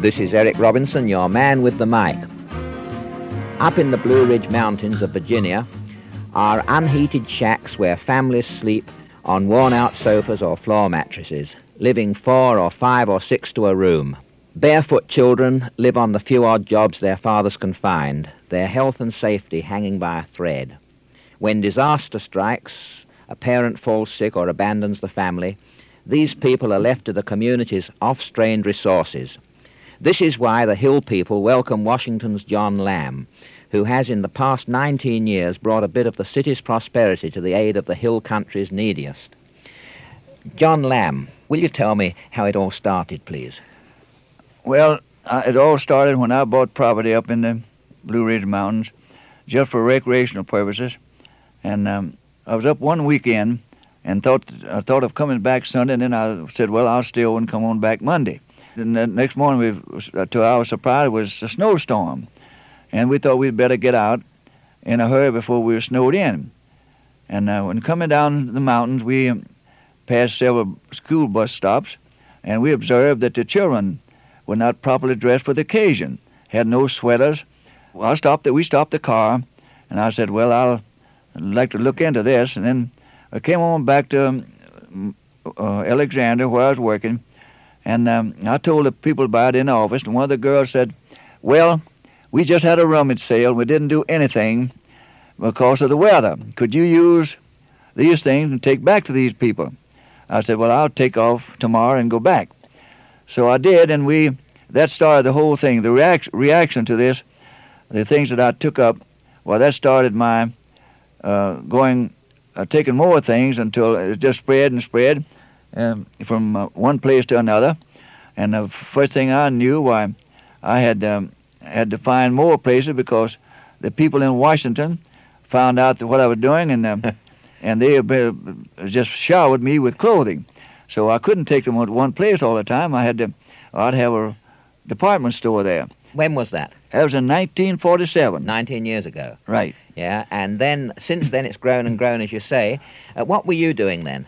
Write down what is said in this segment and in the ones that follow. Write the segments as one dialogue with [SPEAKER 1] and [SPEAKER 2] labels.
[SPEAKER 1] This is Eric Robinson, your man with the mic. Up in the Blue Ridge Mountains of Virginia are unheated shacks where families sleep on worn-out sofas or floor mattresses, living 4 or 5 or 6 to a room. Barefoot children live on the few odd jobs their fathers can find, their health and safety hanging by a thread. When disaster strikes, a parent falls sick or abandons the family, these people are left to the community's oft-strained resources. This is why the Hill people welcome Washington's John Lamb, who has in the past 19 years brought a bit of the city's prosperity to the aid of the Hill country's neediest. John Lamb, will you tell me how it all started, please?
[SPEAKER 2] Well, it all started when I bought property up in the Blue Ridge Mountains just for recreational purposes. And I was up one weekend and I thought of coming back Sunday, and then I said, well, I'll stay over and come on back Monday. And the next morning, to our surprise, it was a snowstorm. And we thought we'd better get out in a hurry before we were snowed in. And when coming down the mountains, we passed several school bus stops, and we observed that the children were not properly dressed for the occasion, had no sweaters. Well, we stopped the car, and I said, well, I'd like to look into this. And then I came on back to Alexander, where I was working, and I told the people about it in the office, and one of the girls said, well, we just had a rummage sale. We didn't do anything because of the weather. Could you use these things and take back to these people? I said, well, I'll take off tomorrow and go back. So I did, and that started the whole thing. The reaction to this, the things that I took up, well, that started my taking more things until it just spread and spread from one place to another. And the first thing I knew, why, I had to find more places because the people in Washington found out what I was doing, and they just showered me with clothing. So I couldn't take them to one place all the time. I'd have a department store there.
[SPEAKER 1] When was that?
[SPEAKER 2] That was in 1947.
[SPEAKER 1] 19 years ago.
[SPEAKER 2] Right.
[SPEAKER 1] Yeah, and then, since then, it's grown and grown, as you say. What were you doing then?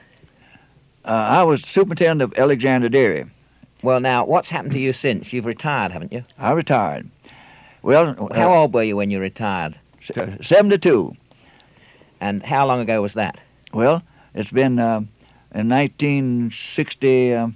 [SPEAKER 2] I was superintendent of Alexander Dairy.
[SPEAKER 1] Well, now, what's happened to you since? You've retired, haven't you?
[SPEAKER 2] I retired. Well...
[SPEAKER 1] How old were you when you retired?
[SPEAKER 2] 72.
[SPEAKER 1] And how long ago was that?
[SPEAKER 2] Well, it's been in 1960,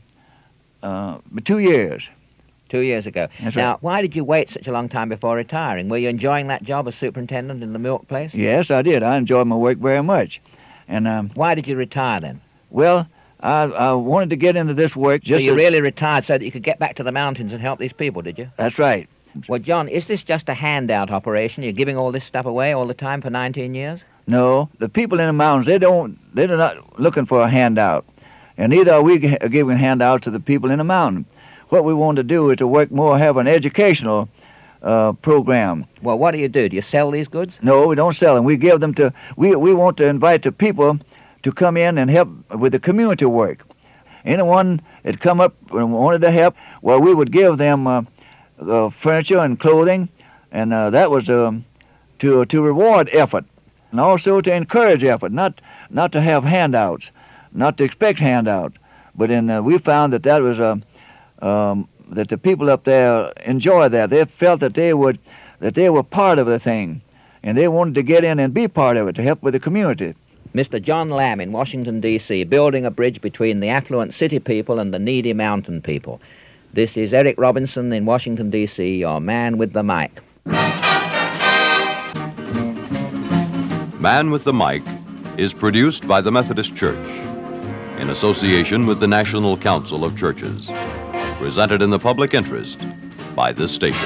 [SPEAKER 2] 2 years.
[SPEAKER 1] 2 years ago.
[SPEAKER 2] That's
[SPEAKER 1] now,
[SPEAKER 2] right.
[SPEAKER 1] Why did you wait such a long time before retiring? Were you enjoying that job as superintendent in the milk place?
[SPEAKER 2] Yes, I did. I enjoyed my work very much. And
[SPEAKER 1] why did you retire then?
[SPEAKER 2] Well, I wanted to get into this work just...
[SPEAKER 1] So you really retired so that you could get back to the mountains and help these people, did you?
[SPEAKER 2] That's right.
[SPEAKER 1] Well, John, is this just a handout operation? You're giving all this stuff away all the time for 19 years?
[SPEAKER 2] No, the people in the mountains, they're not looking for a handout. And neither are we giving handouts to the people in the mountain. What we want to do is to work more, have an educational program.
[SPEAKER 1] Well, what do? Do you sell these goods?
[SPEAKER 2] No, we don't sell them. We give them to... We want to invite the people to come in and help with the community work. Anyone that come up and wanted to help, well, we would give them furniture and clothing, and that was to reward effort, and also to encourage effort, not to have handouts, not to expect handouts. But we found that was that the people up there enjoyed that. They felt that they were part of the thing, and they wanted to get in and be part of it to help with the community.
[SPEAKER 1] Mr. John Lamb in Washington, D.C., building a bridge between the affluent city people and the needy mountain people. This is Eric Robinson in Washington, D.C., your man with the mic.
[SPEAKER 3] Man with the Mic is produced by the Methodist Church in association with the National Council of Churches. Presented in the public interest by this station.